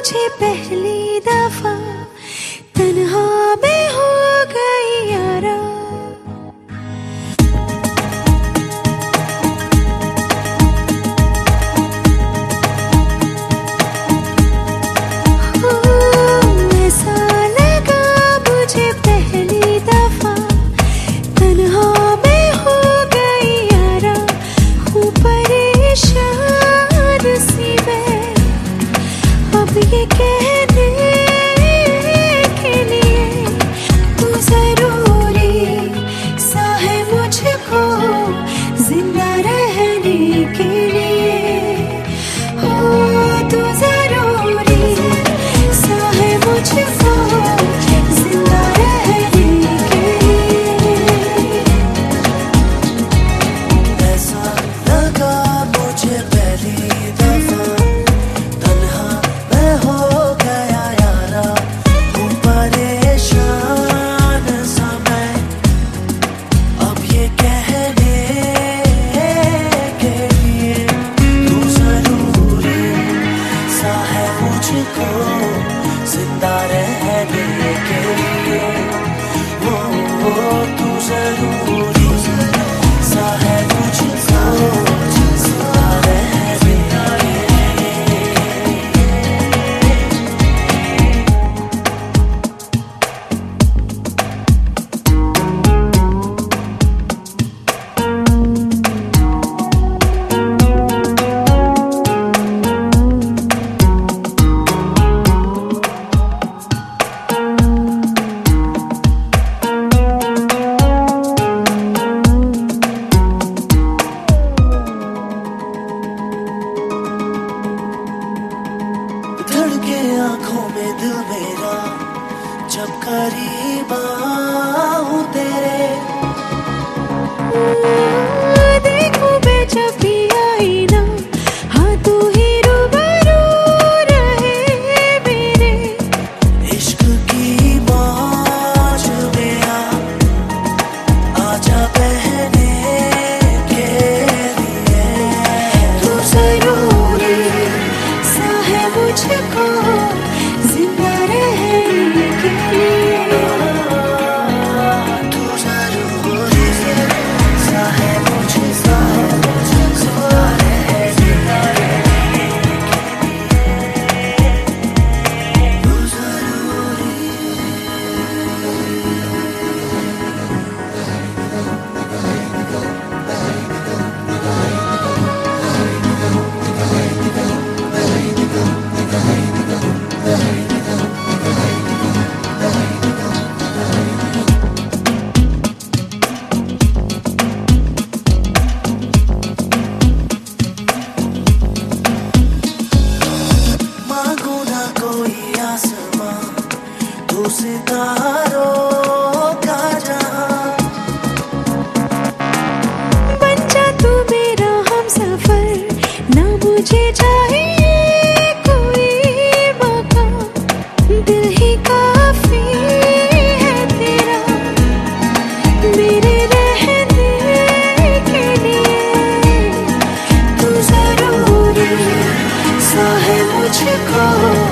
मुझे पहली दफा तन्हा में हो गई यारा। ऐसा लगा मुझे पहली दफा तन्हा में हो गई यारा। हूँ परेशान सी मैं अब ये कहने के लिए तू जरूरी सा है मुझको जिंदा रहने के लिए। हो तू जरूरी सा है मुझको जिंदा रहने के लिए। ऐसा लगा मुझे पहली दफा तन्हा मैं हो गया यारा। हूँ परेशान सा मैं अब ये कहने के लिए तू जरूरी सा है मुझको जिंदा रहने के लिए। वो तू जरूरी सा है मुझको जिंदा रहने के लिए। धड़के आंखों में दिल मेरा जब करीब आऊं तेरे। देखूं मैं जब भी आई ना हाँ तू ही रूबरू रहे मेरे। इश्क की मौज में आजा बहने के लिए। तू जरूरी सा है मुझको जिंदा रहने के लिए। तू जरूरी सा है मुझको जिंदा रहने के लिए। तू जरूरी मांगू ना कोई आसमां तू सितारों का जहां। बन जा तू मेरा हमसफर ना मुझे चाहिए कोई मकान। दिल ही काफी है तेरा मेरे रहने के लिए। तू जरूरी सा है मुझको